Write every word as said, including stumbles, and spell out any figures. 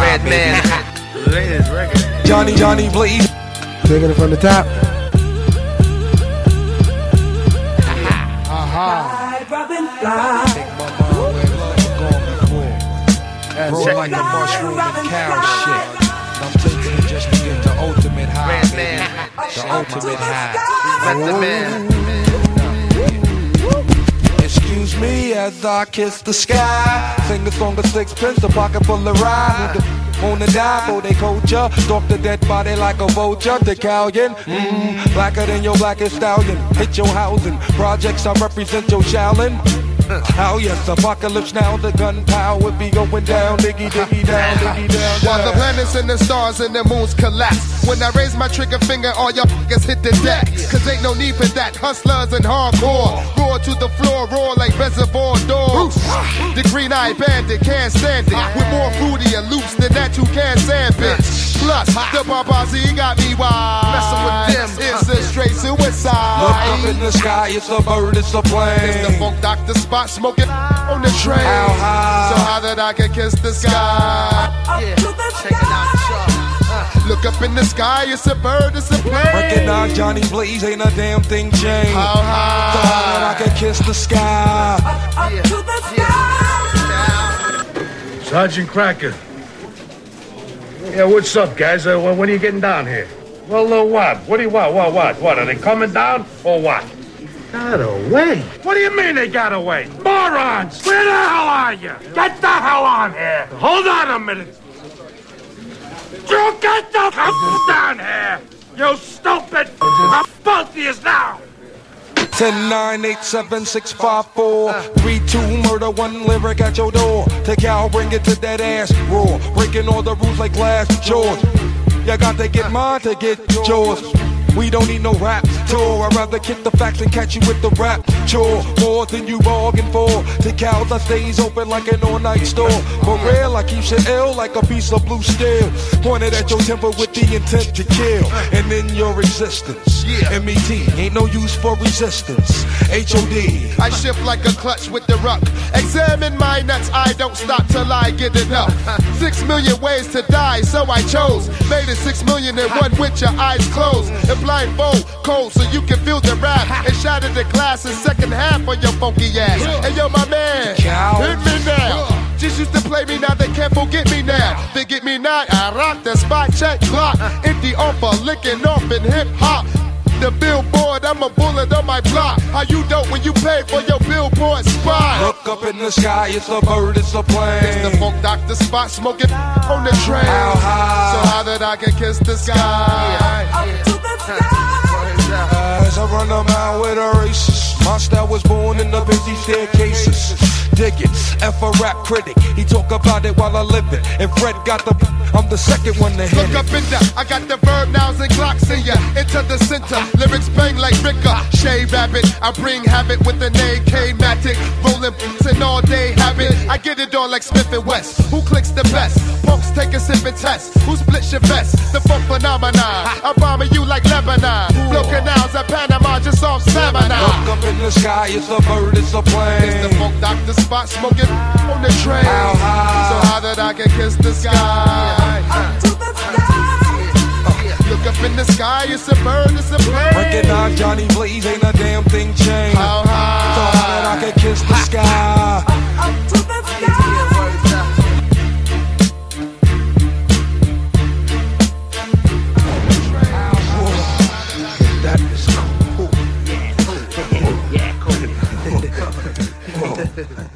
Red man. Latest record. Johnny, Johnny Blaze. Taking it from the top. Fly, Robin, fly. Take my mind where love is going before. Roll like a mushroom and cow shit. I'm taking it just to get the ultimate high, Red baby. man. The ultimate high. Let the man. Excuse me as I kiss the sky. Sing a song of sixpence, a pocket full of rhyme. On the die for they culture. Stalk the dead body like a vulture. Decalion, mmm, blacker than your blackest stallion. Hit your housing. Projects I represent your Shaolin. Oh yes, apocalypse now, the gunpowder be going down, diggy diggy down, diggy down, down. While the planets and the stars and the moons collapse. When I raise my trigger finger, all y'all f***ers hit the deck. Cause ain't no need for that, hustlers and hardcore. Roar to the floor, roar like reservoir dogs. The green-eyed bandit can't stand it. With more fruity and loops than that you can stand, bitch. Plus, the Barbazi got me wild. Messing with them. It's a straight suicide. Look up in the sky, it's a bird, it's a plane. It's the funk doctor spot smoking on the train. How high? So high that I can kiss the sky. Yeah, check it out, y'all. Look up in the sky, it's a bird, it's a plane. Recognize Johnny Blaze, ain't a damn thing changed. How high? So high that I can kiss the sky. Yeah. Sergeant Cracker. Yeah, what's up, guys? Uh, when when are you getting down here? Well, uh, what? What do you want? What, what, what? Are they coming down or what? Got away? What do you mean they got away? Morons! Where the hell are you? Get the hell on here! Hold on a minute! You get the hell down here! You stupid! I'm both of you now! ten nine eight seven six five four three two murder, one lyric at your door. Take out, bring it to that ass roar. Breaking all the rules like glass jaws. You got to get mine to get yours. We don't need no rap tour. I'd rather kick the facts and catch you with the rap chore. More than you bargained for. To cows, I stays open like an all-night store. For real, I keep shit ill like a piece of blue steel. Pointed at your temper with the intent to kill. And in your existence, M E T ain't no use for resistance. H O D I shift like a clutch with the ruck. Examine my nuts, I don't stop till I get enough. Six million ways to die, so I chose. Made it six million and one with your eyes closed. And blindfold, cold, so you can feel the rap. And shatter the glass in second half on your funky ass. And yo, my man, hit me now. Just used to play me, now they can't forget me now. They get me now, I rock the spot, check clock. Empty offer, licking off in hip hop. The billboard, I'm a bullet on my block. How you dope when you pay for your billboard spot? Look up in the sky, it's a bird, it's a plane. It's the funk doctor spot, smoking on the train. How high? So high that I can kiss the sky. Yeah. As I run a mile with a racist, my style was born in the busy staircases. Dig it, F a rap critic, he talk about it while I live it. And Fred got the, I'm the second one to hit Look it. up in there, I got the verb nouns and clocks in ya. Into the center, lyrics bang like Ricker. Shay Rabbit, I bring habit with an A K Matic. Rolling and all day habit. I get it on like Smith and West. Who clicks the best? Folks take a sip and test. Who splits your vest? The funk phenomenon. I'm bombing you like Lebanon. Blow canals at Panama just off Savannah. Look up in the sky, it's a bird, it's a plane. It's the funk doctor spot, smoking on the train. How high? So high that I can kiss the sky. Look up in the sky, it's a bird, it's a plane. Recognize Johnny Blaze, ain't a damn thing changed. How high? So high that I can kiss the sky. That is cool. Yeah, cool.